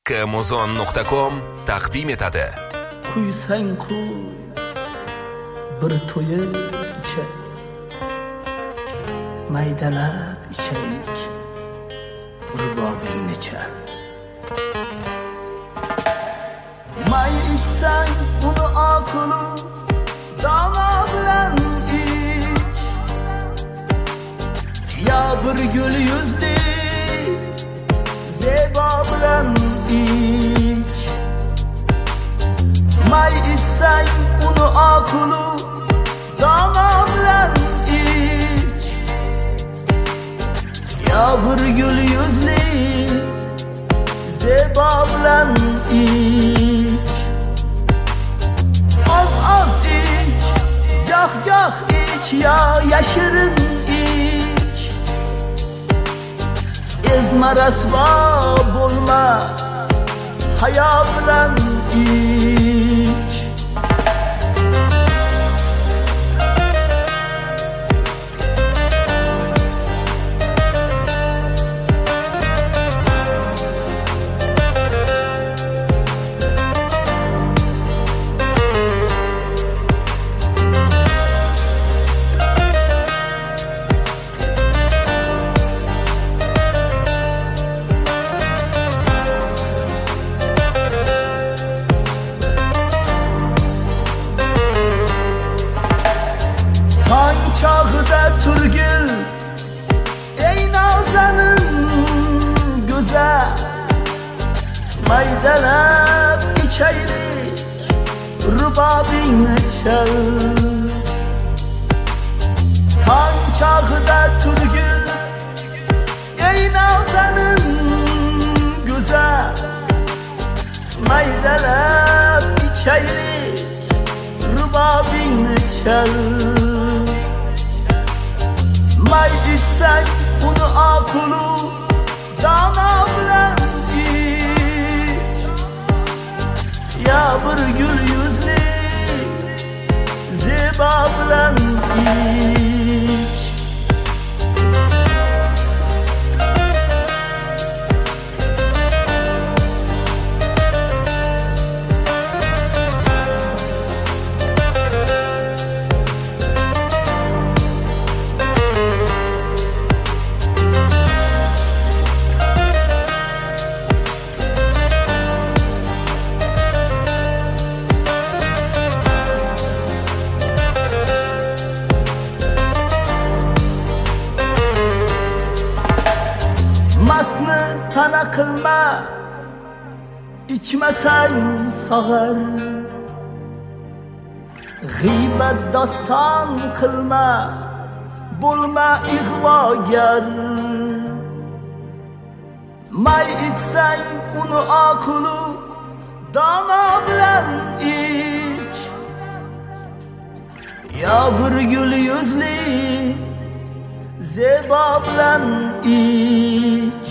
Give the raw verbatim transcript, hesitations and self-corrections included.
kmuzon nuqta com taqdim etadi. Kuysang kuy, bir to'yib ichak, maydalab ichaylik, rubobingni chal. May ichsang uni aqlu dono bilan ich, ya bir gul yuzli zebo bilan ich. May ichsang uni aqlu dono bilan ich, ya bir gul yuzli zebo bilan ich. Az az ich, gah gah ich, ya yashirin ich. Ezma rasvo bo'lma, hayo bilan ich. Çağda turgul, ey nazanin güzel, maydalab içaylik, rubobingni chal. Tong chog'ida turgul, ey nazanin güzel, maydalab içaylik, rubobingni chal. May ichsang uni aqlu dono bilan ich, ya bir gul yuzli zebo bilan ich. Mastni tana qilma, ichmasang sog'ar. G'iybat doston qilma, bo'lma ig'vogar. May ichsang uni aqlu dono bilan ich, ya bir gul yuzli zebo bilan ich.